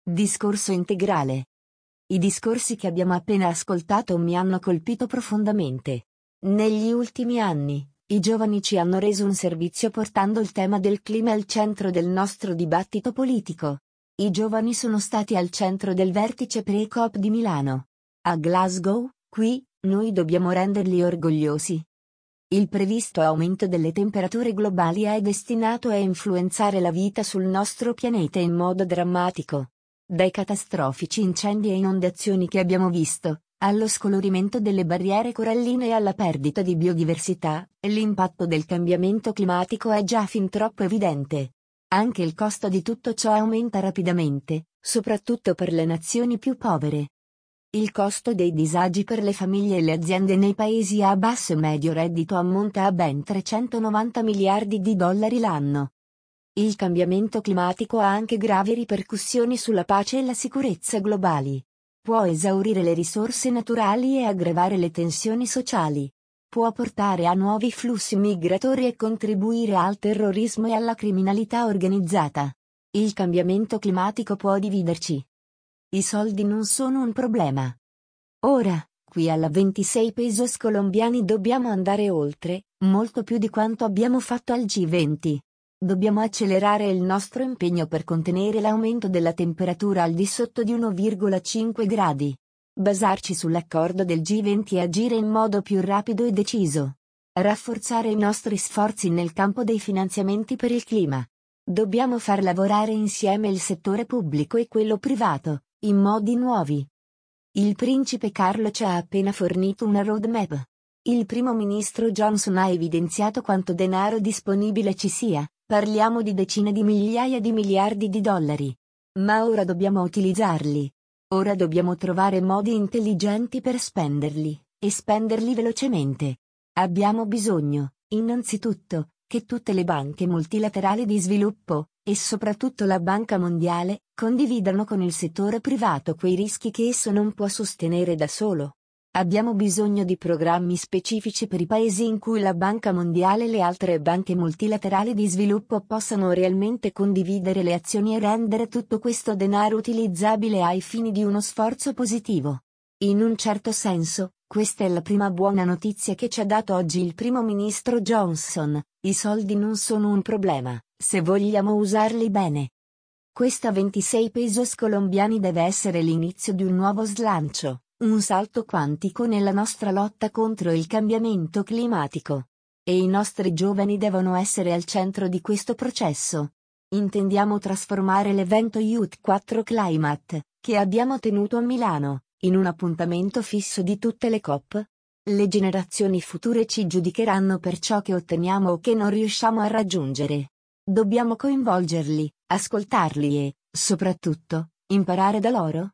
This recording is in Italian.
Discorso integrale. I discorsi che abbiamo appena ascoltato mi hanno colpito profondamente. Negli ultimi anni, i giovani ci hanno reso un servizio portando il tema del clima al centro del nostro dibattito politico. I giovani sono stati al centro del vertice pre-COP di Milano. A Glasgow, qui, noi dobbiamo renderli orgogliosi. Il previsto aumento delle temperature globali è destinato a influenzare la vita sul nostro pianeta in modo drammatico. Dai catastrofici incendi e inondazioni che abbiamo visto, allo scolorimento delle barriere coralline e alla perdita di biodiversità, l'impatto del cambiamento climatico è già fin troppo evidente. Anche il costo di tutto ciò aumenta rapidamente, soprattutto per le nazioni più povere. Il costo dei disagi per le famiglie e le aziende nei paesi a basso e medio reddito ammonta a ben 390 miliardi di dollari l'anno. Il cambiamento climatico ha anche gravi ripercussioni sulla pace e la sicurezza globali. Può esaurire le risorse naturali e aggravare le tensioni sociali. Può portare a nuovi flussi migratori e contribuire al terrorismo e alla criminalità organizzata. Il cambiamento climatico può dividerci. I soldi non sono un problema. Ora, qui alla 26 pesos colombiani dobbiamo andare oltre, molto più di quanto abbiamo fatto al G20. Dobbiamo accelerare il nostro impegno per contenere l'aumento della temperatura al di sotto di 1,5 gradi. Basarci sull'accordo del G20 e agire in modo più rapido e deciso. Rafforzare i nostri sforzi nel campo dei finanziamenti per il clima. Dobbiamo far lavorare insieme il settore pubblico e quello privato, in modi nuovi. Il principe Carlo ci ha appena fornito una roadmap. Il primo ministro Johnson ha evidenziato quanto denaro disponibile ci sia, parliamo di decine di migliaia di miliardi di dollari. Ma ora dobbiamo utilizzarli. Ora dobbiamo trovare modi intelligenti per spenderli, e spenderli velocemente. Abbiamo bisogno, innanzitutto, che tutte le banche multilaterali di sviluppo, e soprattutto la Banca Mondiale, condividano con il settore privato quei rischi che esso non può sostenere da solo. Abbiamo bisogno di programmi specifici per i paesi in cui la Banca Mondiale e le altre banche multilaterali di sviluppo possano realmente condividere le azioni e rendere tutto questo denaro utilizzabile ai fini di uno sforzo positivo. In un certo senso, questa è la prima buona notizia che ci ha dato oggi il primo ministro Johnson. I soldi non sono un problema, se vogliamo usarli bene. Questa 26 pesos colombiani deve essere l'inizio di un nuovo slancio, un salto quantico nella nostra lotta contro il cambiamento climatico. E i nostri giovani devono essere al centro di questo processo. Intendiamo trasformare l'evento Youth 4 Climate, che abbiamo tenuto a Milano, in un appuntamento fisso di tutte le COP. Le generazioni future ci giudicheranno per ciò che otteniamo o che non riusciamo a raggiungere. Dobbiamo coinvolgerli, ascoltarli e, soprattutto, imparare da loro.